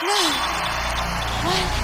No. What?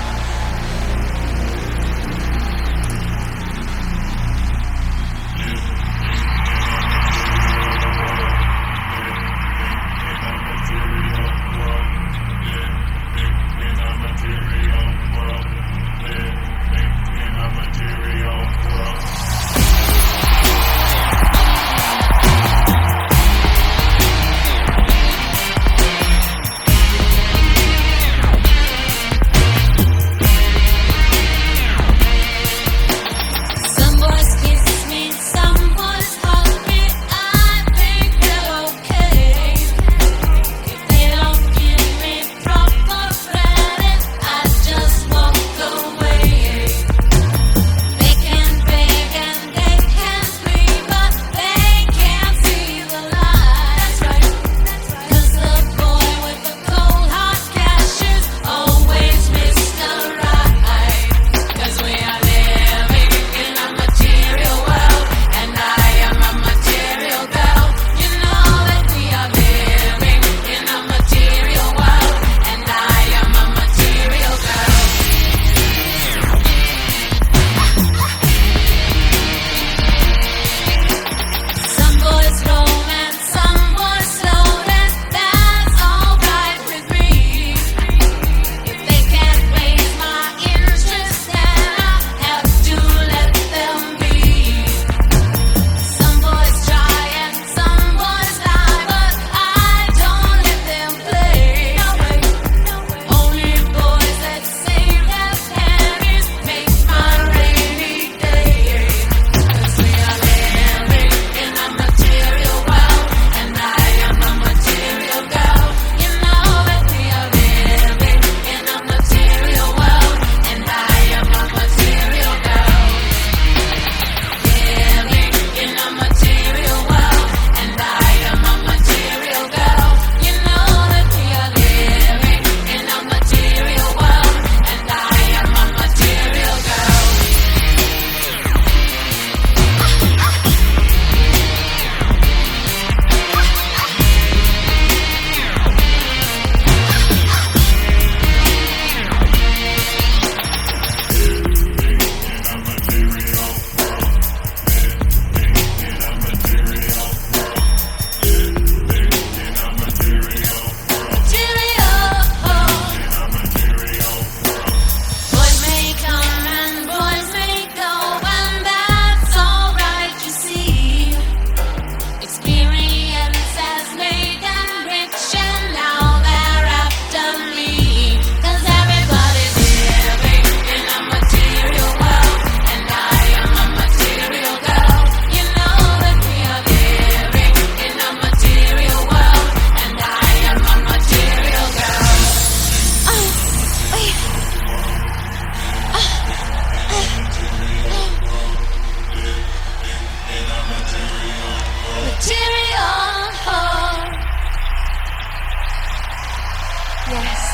Yes,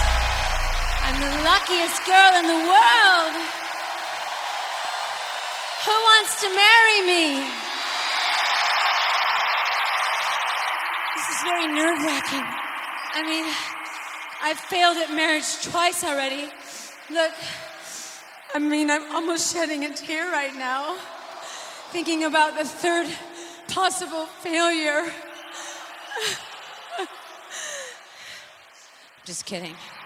I'm the luckiest girl in the world. Who wants to marry me? This is very nerve-wracking. I mean, I've failed at marriage twice already. Look, I'm almost shedding a tear right now, thinking about the third possible failure. Just kidding.